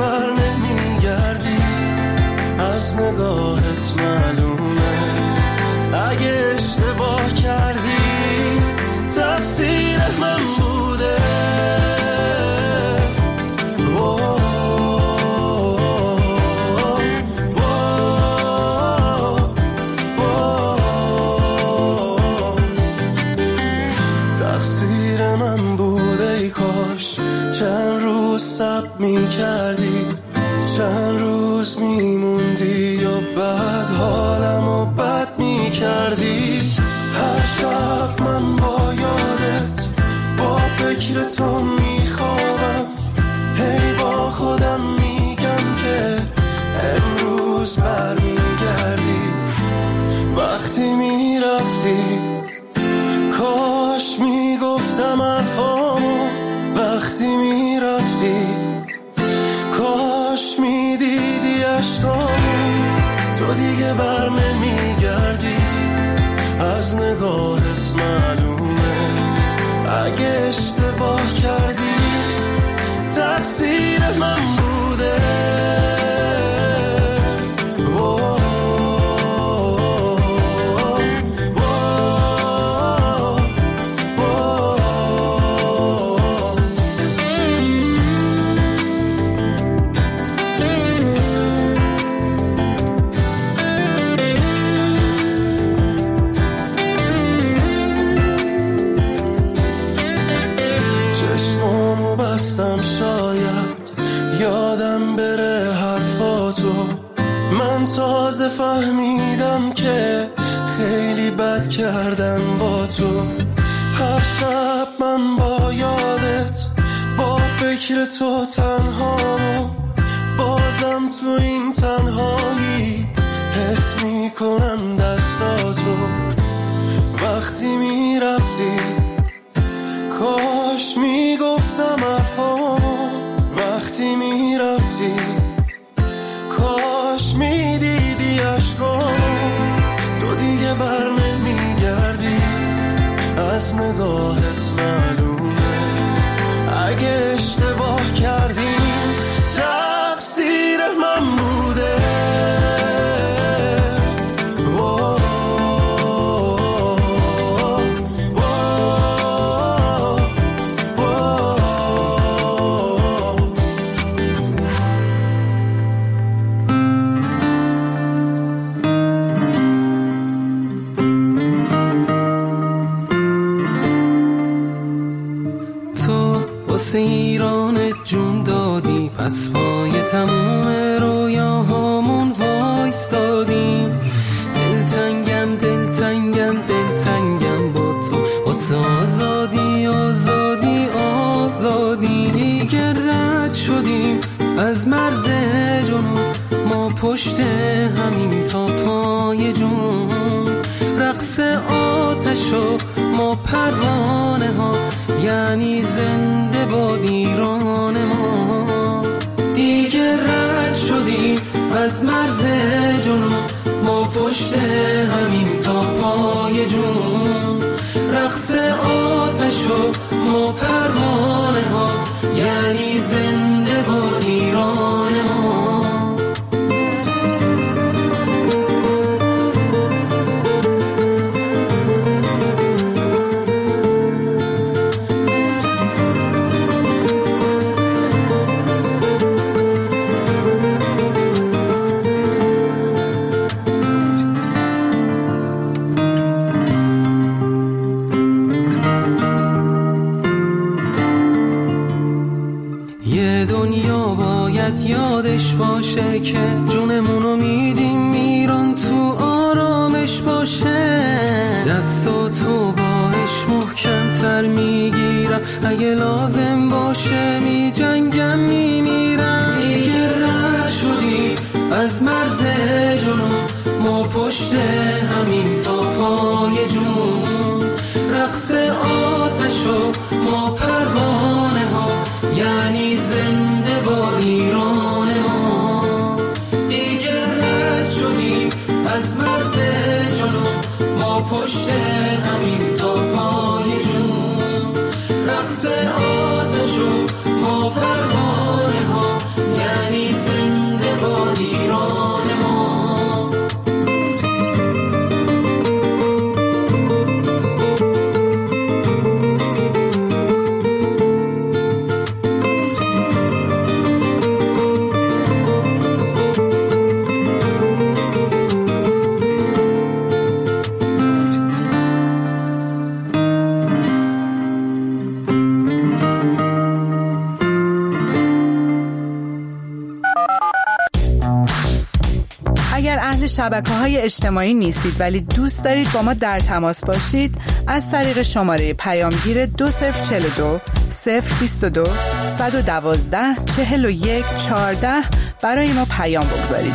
بر نمیگردی، از نگاهت معلومه اگه اشتباه کردی تقصیر من بوده. تقصیر من بوده، ای کاش چند روز صبر می‌کردی، چند روز میموندی و بعد حالمو بد می‌کردی. هر شب من با یادت با فکر تو میخوابم، هی با خودم میگم که امروز برمیگردی. وقتی میرفتی کاش میگفتم حرفامو، وقتی میرفتی کاش میدیدی عشقامو. تو دیگه بر نمیگردی، از نگاهت معلومه اگه اشتباه کردی تقصیر من بوده. شاید یادم بره حرفاتو، من تازه فهمیدم که خیلی بد کردن با تو. هر شب من با یادت با فکر تو تنهامو، بازم تو این تنهایی حس میکنم دستاتو. وقتی میرفتی کاش میگفتم حرفامو، وقتی میرفتی کاش میدیدی عشقامو. تو دیگه بر نمیگردی، از نگاهت معلومه اگه اشتباه کردی تقصیر من بوده. ایرانت جون دادی، پس پای تموم رویاهامون وایستادیم. دلتنگم دلتنگم دلتنگم با تو، واسه آزادی آزادی آزادی. دیگه رد شدیم از مرز جنون، ما پشت همین تا پای جون. رقص آتش و ما پروانه ها، یعنی زنده باد ایران ما. دیگه رد شدیم از مرز جنون، ما پشت همین تا پای جون. رقص آتش و ما پروانه ها، یعنی زنده باد ایران ما. یادش باشه که جونمونو میدیم میران، تو آرامش باشه. دستاتو باش محکم تر میگیرم، اگه لازم باشه میجنگم میمیرم. دیگه رد شدی از مرز جنون، ما پشت همین تا پای جون. رقص آتش و ما پروانه ها، یعنی زنده با ایران ما. دیگه رد شدیم از مرز جنون، ما پشت همین تا پای جون. رقص آتش و ما پروانه ها، یعنی شبکه‌های اجتماعی نیستید ولی دوست دارید با ما در تماس باشید، از طریق شماره پیامگیر 2042 022 112 41 14 برای ما پیام بگذارید.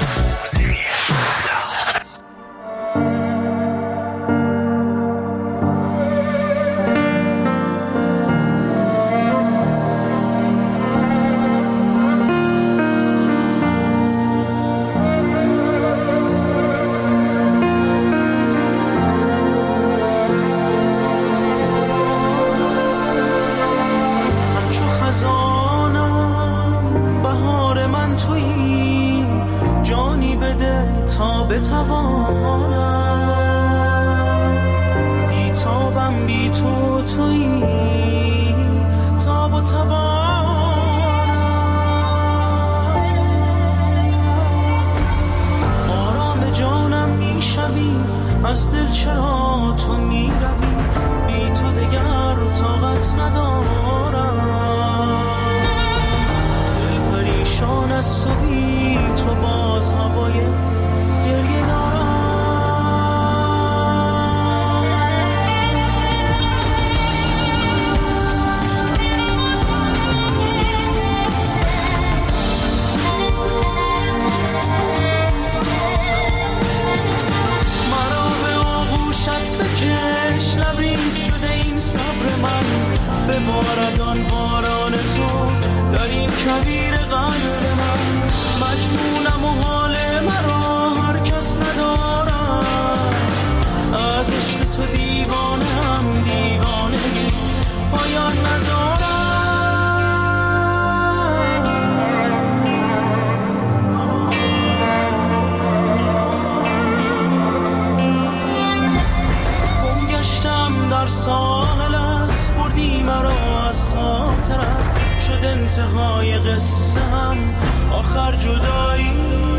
از دل چرا تو می روی، بی تو دگر طاقت ندارم. دل پریشان از تو، بی تو باز هوای گریه دارم. بکش لبریز شده این صبر من، به باردان باران تو در این کویر قلب من. مجنونم و حال مرا هر کس ندارم، از عشق تو دیوانم، دیوانگی پایان ندارم. در ساحلت بردی مرا از خاطرت، شد انتهای قصه هم آخر جدایی.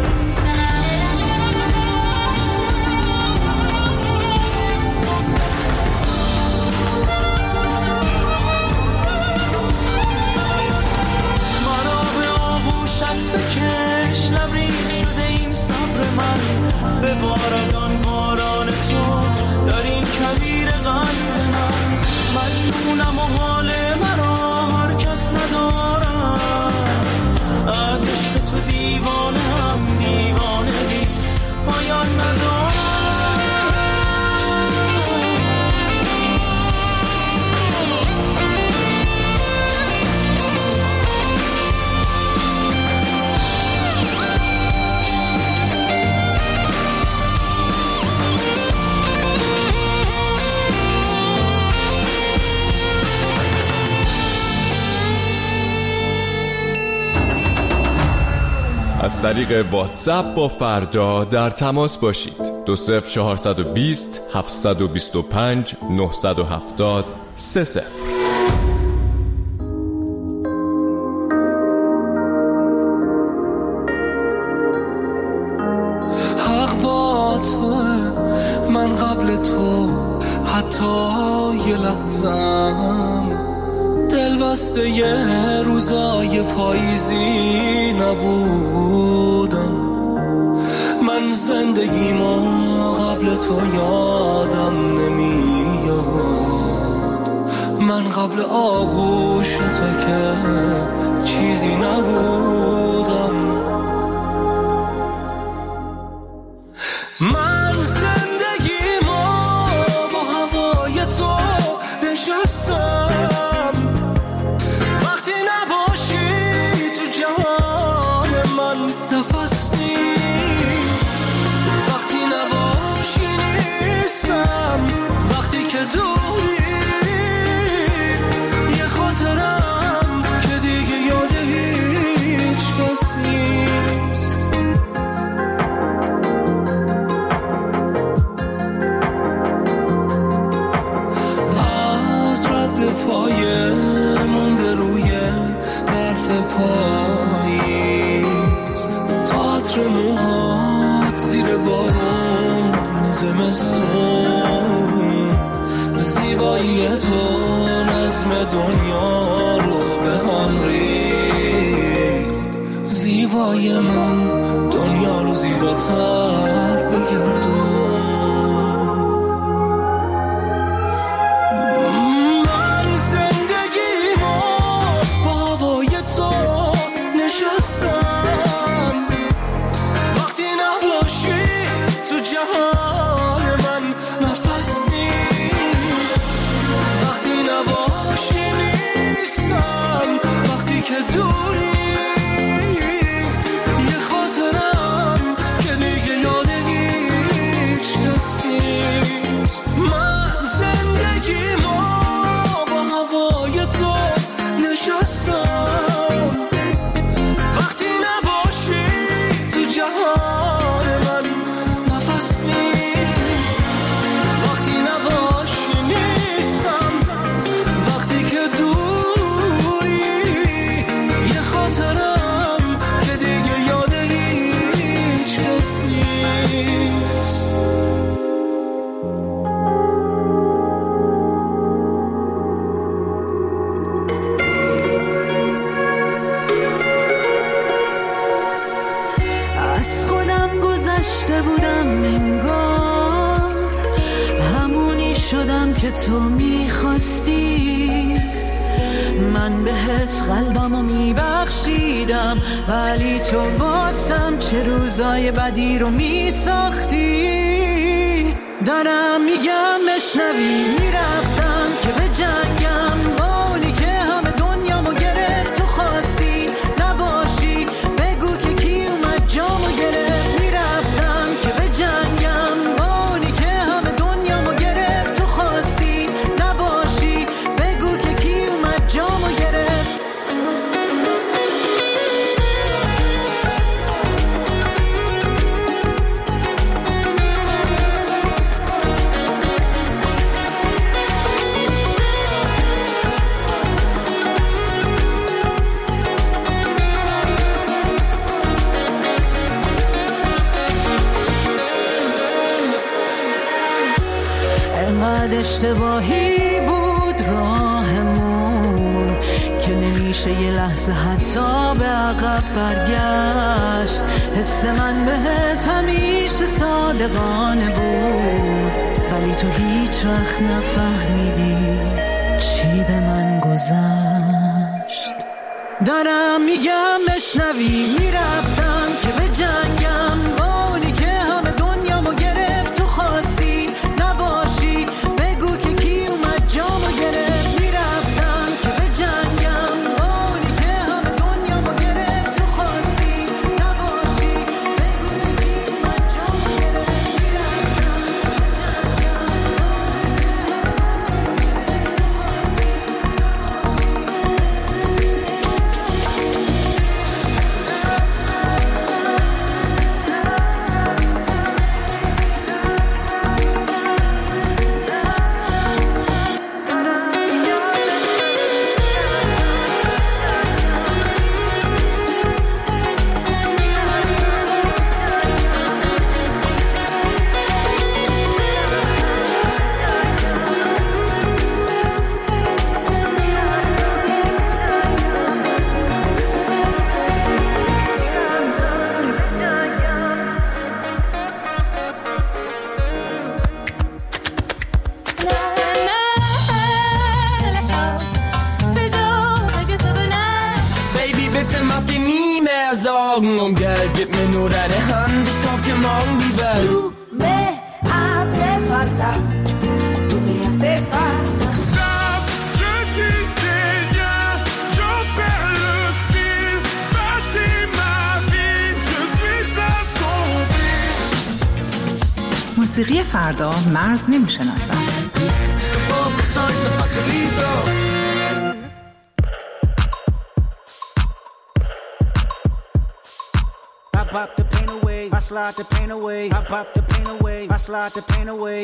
مرا به آغوشت بکش لبریز شده این صبر من، به باردان باران تو در این کویر قلب من. مجنونم و حال مرا هر کس ندارم، از عشق تو دیوانم، دیوانگی پایان ندارم. از طریق واتساپ با فردا در تماس باشید. 20420 725 970 30. حق با توه، من قبل تو حتی یه لحظم دل بسته یه روزای پاییزی نبودم. من زندگیمو قبل تو یادم نمیاد، من قبل آغوش تو که چیزی نبودم. من زندگیمو با هوای تو نشستم، وقتی نباشی تو جهان من نفس نیست، وقتی نباشی نیستم، وقتی که دوری یه خاطرم که دیگه یاد هیچ کس نیست. از رد پایه مونده روی برف پاییز، تئاتر موهات زیر بارون زمستون، زیبایی تو نظم دنیا رو به هم ریخت. زیبای من دنیا رو زیباتر شده بودم انگار همونی شدم که تو میخواستی. من بهت قلبمو میبخشیدم ولی تو واسم چه روزای بدی رو میساختی. دارم میگم بشنوی، میرفتم که به جنگم با اونی که همه دنیامو گرفت. تو خواستی نباشی بگو که کی اومد جامو گرفت. میرفتم که به جنگم با اونی که همه دنیامو گرفت. تو خواستی نباشی بگو که کی اومد جامو گرفت. اشتباهی بود راهمون که نمیشه یه لحظه حتی به عقب برگشت. حس من بهت همیشه صادقانه بود ولی تو هیچ وقت نفهمیدی چی به من گذشت. دارم میگم بشنوی، میرفتم که به جنگم با اونی که همه دنیامو گرفت. تو خواستی نباشی بگو که کی اومد جامو گرفت. میرفتم که به جنگم با اونی که همه دنیامو گرفت. تو خواستی نباشی بگو که کی اومد جامو گرفت. Um Geld, gib mir nur deine Hand, ich kauf dir morgen die Welt. Du me hace falta, tu me hace falta. Stop, je tisse des liens, j'en perds le fil. Bâtis ma vie, je suis assombri. موسیقی فردا مرز نمیشناسد. Pop the pain away, I slide the pain away. I pop the pain away, I slide the pain away.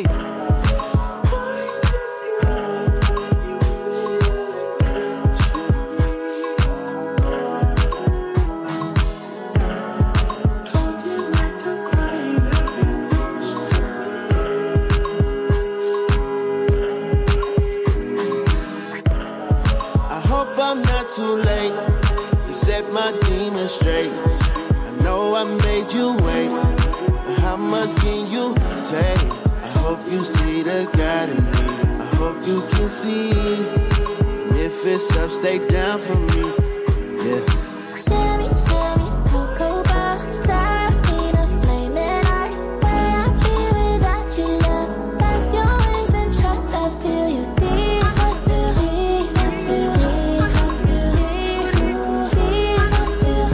I hope I'm not too late to set my demons straight. Know I made you wait, but how much can you take? I hope you see the God in me. I hope you can see. And if it's up, stay down for me. Yeah. Shimmy, shimmy, cocoa bar, Serafina, flaming ice. Where I'd be without you, love. Press your wings and trust. I feel you deep. I feel deep. I feel deep. I feel deep. I feel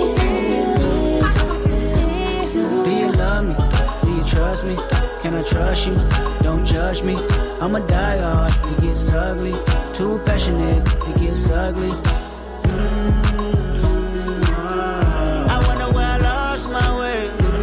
deep. Do you love me? Do you trust me? Can I trust you? Don't judge me. I'm a diehard. It gets ugly. Too passionate. It gets ugly. I wonder where I lost my way.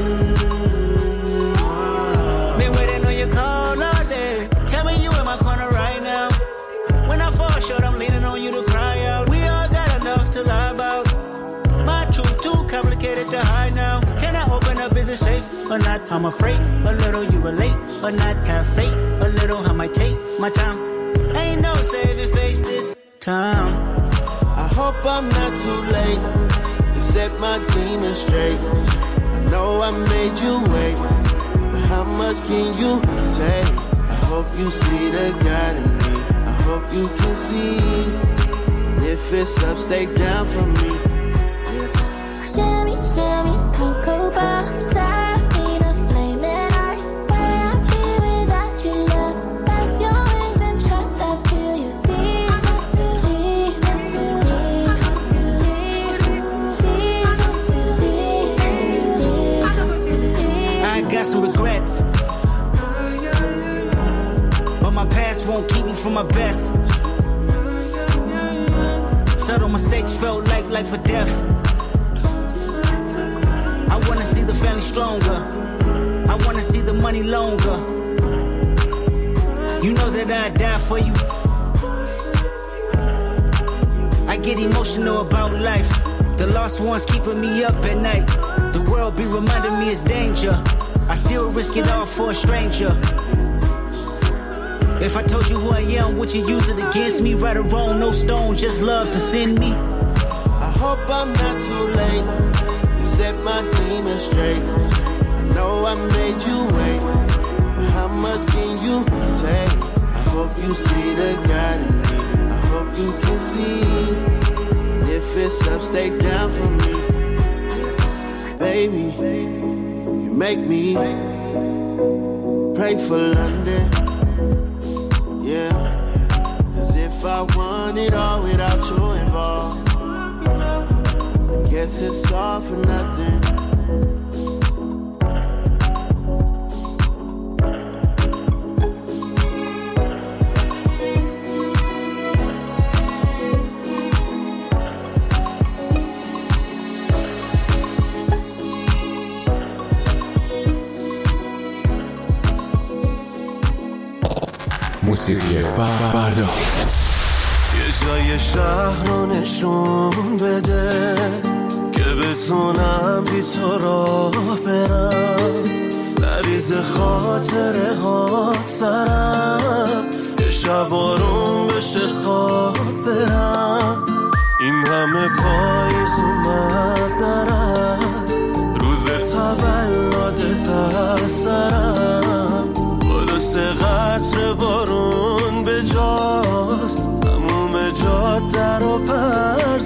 Been waiting on your call all day. Tell me you in my corner right now. When I fall short, I'm leaning on you to cry out. We all got enough to lie about. My truth too complicated to hide now. Can I open up? Is it safe or not? I'm afraid a little you relate or not. Have faith a little. I might take my time. Ain't no saving face this time. I hope I'm not too late to set my demons straight. I know I made you wait, but how much can you take? I hope you see the God in me. I hope you can see. And if it's up, stay down for me. Shimmy, shimmy, cocoa bar, Seraphina, flaming ice. Where I'd be without your love. Press your wings and trust. I feel you deep, deep, I got some regrets, but my past won't keep me from my best. Subtle mistakes felt like life or death. I wanna see the family stronger. I wanna see the money longer. You know that I'd die for you. I get emotional about life. The lost ones keeping me up at night. The world be reminding me it's danger. I still risk it all for a stranger. If I told you who I am, would you use it against me? Right or wrong, no stone, just love to send me. I hope I'm not too late to set my demons straight. I know I made you wait, but how much can you take? I hope you see the God in me. I hope you can see. And if it's up, stay down for me. Baby, you make me pray for London. Yeah, 'cause if I want it all without you involved, I guess it's all for nothing. موسیقی فردا یه جای شهر رو نشون بده که بتونم بی تو راه برم، نریز خاطره ها سرم، یه شب آروم بشه خواب برم. این همه پاییز اومد نرم، روز تولدت از سرم، با دست قطر بارون به جاست تموم جاده رو پر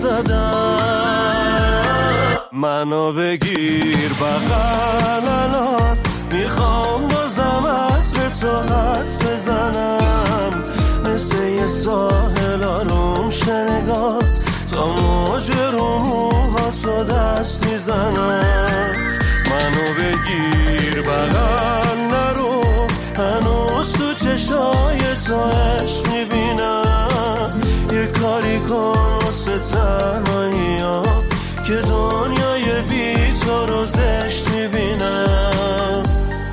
زدم. منو بگیر بغل الان، میخوام بازم عطر تو حدس بزنم، مثل یه ساحل آروم شنگات تا موج رو موهاتو دست میزنم. منو بگیر بغل نرو، هنوز تو چشای تو عشق میبینم، یه کاری کن واسه تنهایی ها که دنیای بی تو رو زشت میبینم.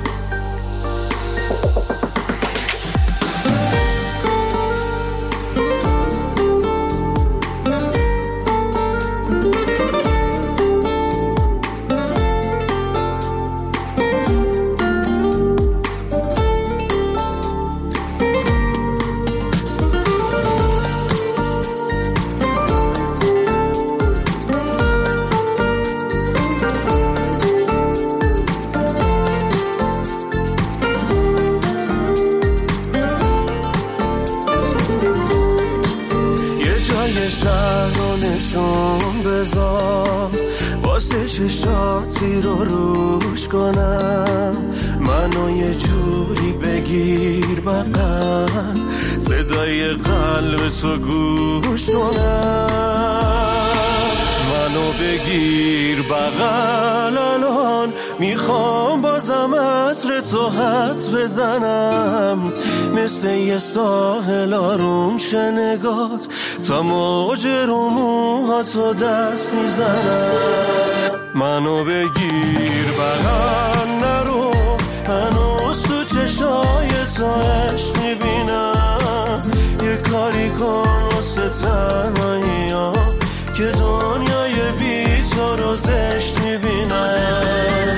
نشون بذار واسه چشاتی رو روش کنم، منو یه جوری بگیر بغل، صدای قلب تو گوش کنم. منو بگیر بغل الان، میخوام بازم عطر تو حدس بزنم، مثل یه ساحل آروم شنگات تا موج رو موهاتو دست میزنم. منو بگیر بغل نرو، هنوز تو چشای تو عشق میبینم، یه کاری کن واسه تنهایی ها که دنیای بی تو رو زشت میبینم.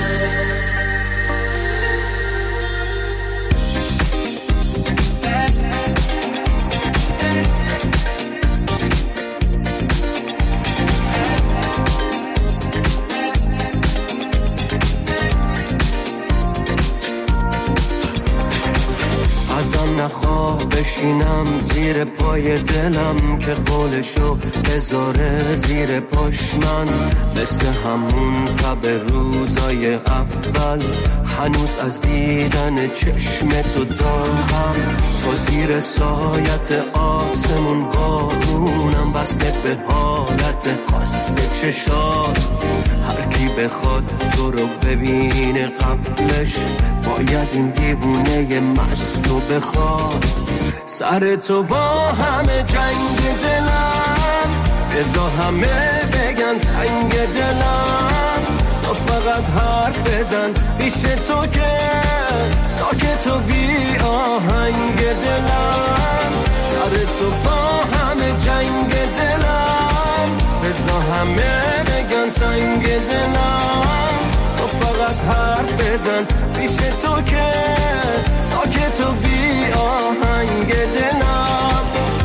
میکنم زیر پای دلم که قولشو بذاره زیر پاش. من مثل همون تب روزای اول هنوز از دیدن چشم تو داغم. تو زیر سایت آسمون بارونم وصله به حالت خاص چشات. هر کی بخواد تو رو ببینه قبلش باید این دیوونه مستو بخواد. سر تو با همه جنگ دلم بذار همه بگن سنگ دلم. تو فقط حرف بزن پیش تو که ساکت و بی آهنگ دلم. سر تو با همه جنگ دلم بذار همه بگن سنگ دلم. تو فقط حرف بزن پیش تو که ساکت و بی آهنگ دلم.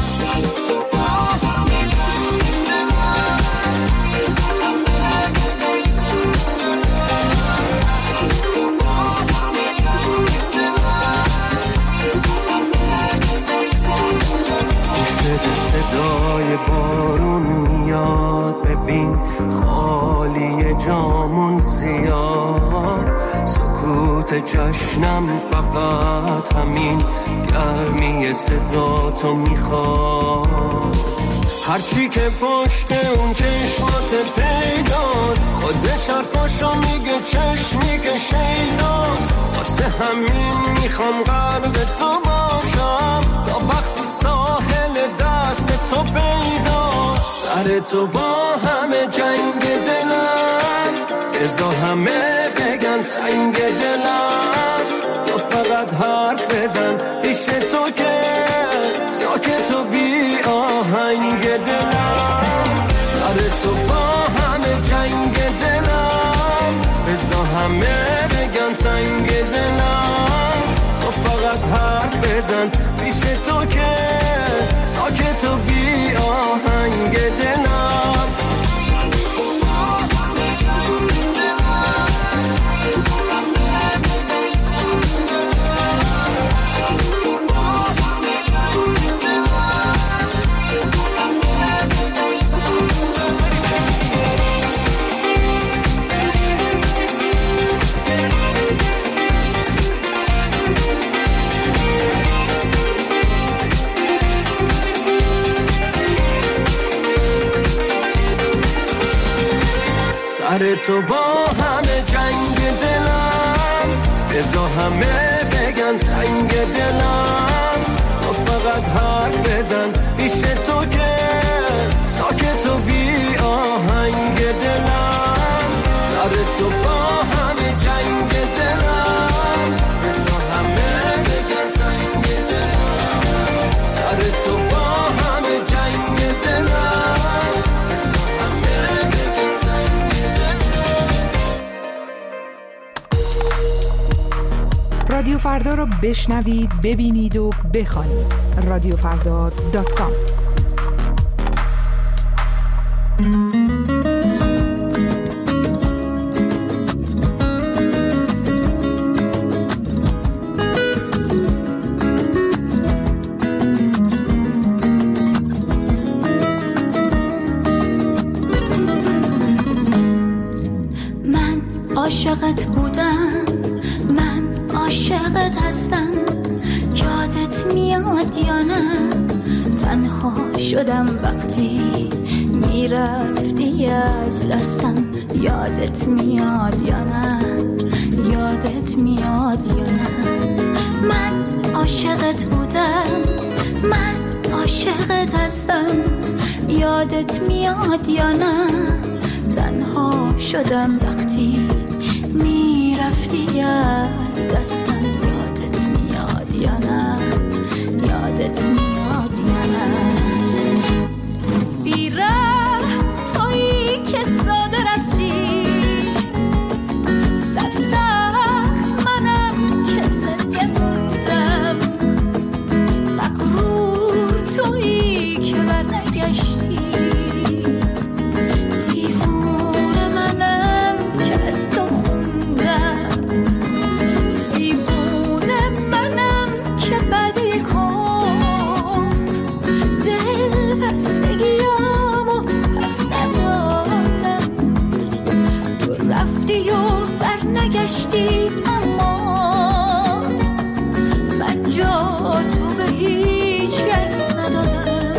صدای بارون میاد ببین خالی جامون زیاد. سکوت جشنم فقط همین گرمی صدا تو میخواد. هرچی که پشت اون چشمات پیداست خودش حرفاشو میگه چشمی که شیداست. واسه همین میخوام غرق تو باشم تا وقتی ساحل دست تو پیداست. سر تو با همه جنگ دلم بذار همه بگن سنگ دلم. تو فقط حرف بزن پیش تو که ساکت و بی آهنگ دلم. سر تو با همه جنگ دلم بذار همه بگن سنگ دلم. تو فقط حرف بزن پیش تو که ساکت و بی آهنگ دلم. سر تو با همه جنگ دلم بذار همه بگن سنگ دلم. تو فقط حرف بزن پیش تو که ساکت و بی آهنگ دلم. سر تو با همه جنگ دلم بذار همه بگن سنگ دلم. سر تو با همه جنگ دلم. رادیو فردا رو بشنوید، ببینید و بخوانید. رادیوفردا.com. من عاشقت بودم، من عاشقت هستم. یادت میاد یا نه؟ تنها شدم وقتی میرفتی از دستم. یادت میاد یا نه؟ یادت میاد یا نه؟ من عاشقت بودم، من عاشقت هستم. یادت میاد یا نه؟ تنها شدم وقتی میرفتی از دستم. یادت میاد یا نه؟ یادت میاد یا نه؟ بیره تویی که ساده رفتی، سرسخت منم که سنگت بودم. مغرور تویی که برنگشتی، دیوونه منم که از تو خوندم. دیوونه منم که بدی کن برگشتی اما من جا تو به هیچ کس ندادم،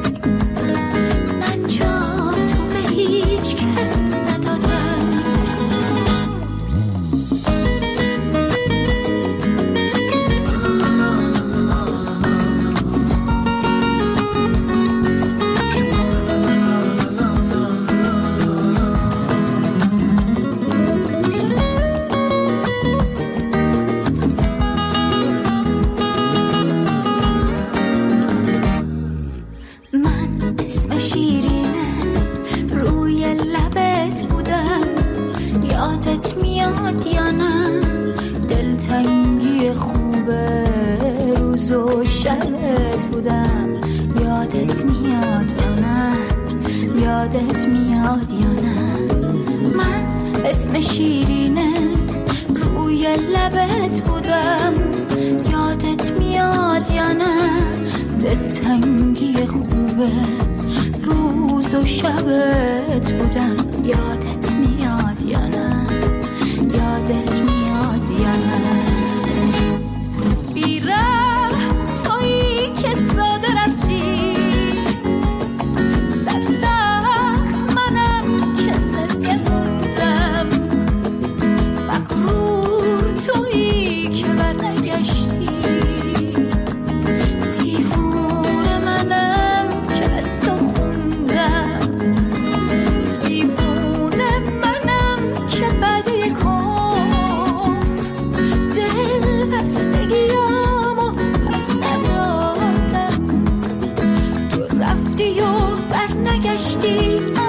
من جا تو به هیچ کس ندادم. یادت میاد یا نه؟ من اسم شیرینه روی لبت بودم، یادت میاد یا نه؟ دلتنگی خوبه روز و شبت بودم، یادت میاد یا نه؟ یادت میاد یا نه؟ بیره تویی که ساده رفتی، برنگشتی